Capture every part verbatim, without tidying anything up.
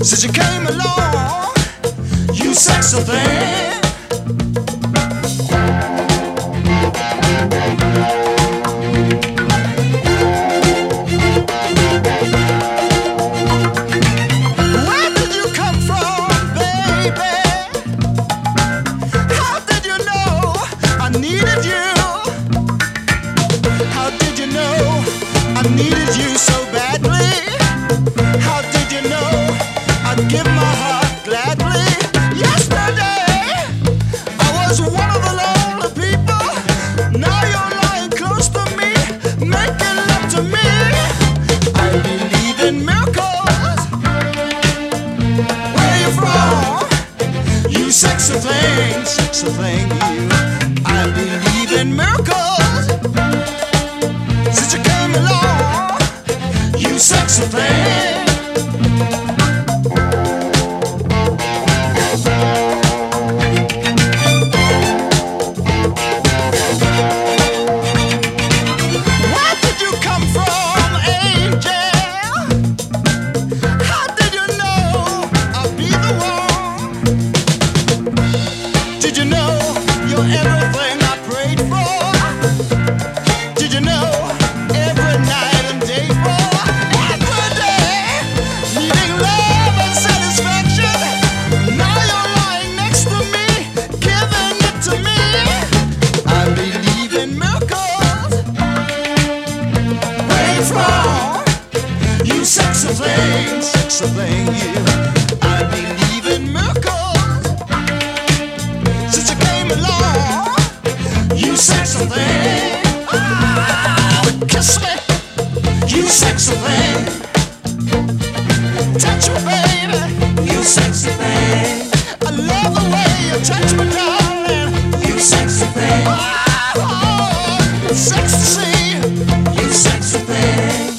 Since you came along, you sexy thing. Where did you come from, baby? How did you know I needed you? How did you know I needed you so badly? How did you know I'd give my heart gladly? Yesterday I was one of the lonely people. Now you're lying close to me, making love to me. I believe in miracles. Where you from? You sexy thing, sexy thing, you. I believe in miracles. Since you came along, you sexy thing. Where did you come from, angel? How did you know I'd be the one? Did you know you're everything I prayed for? Did you know every night and day for? Every day, needing love and satisfaction. Now you're lying next to me, giving it to me. I believe in miracles. Where you from? You sexy thing, sexy thing, you. I believe in miracles. Since you came along, you sexy thing. Oh, kiss me, you sexy thing. Touch me, baby, you sexy thing. I love the way you touch me, darling. You sexy thing. Oh, it's sexy to see you sexy thing.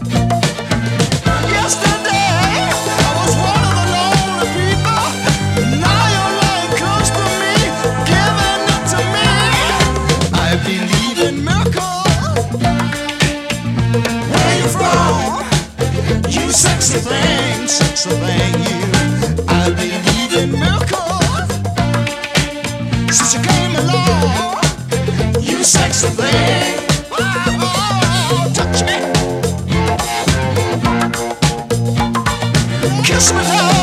Yesterday I was one of the lonely people. Now you're lying close to me, giving it to me. I believe in miracles. Where you from? You sexy thing, sexy thing, you. I believe in miracles. Since you came along, you sexy thing. Oh, touch me, kiss me, love.